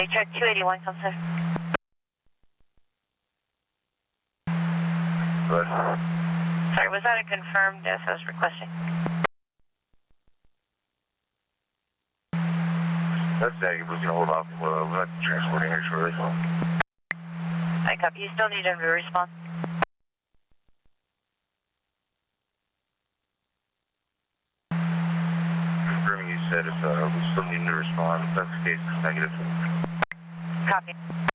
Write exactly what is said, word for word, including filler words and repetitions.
Check two eighty-one, come sir. Good. Sorry, was that a confirmed as I was requesting? That's negative. We're going to hold off. We're not transporting here shortly. I copy. You still need him to respond? Confirming you said if uh, we still need him to respond. If that's the case, it's negative. Copy.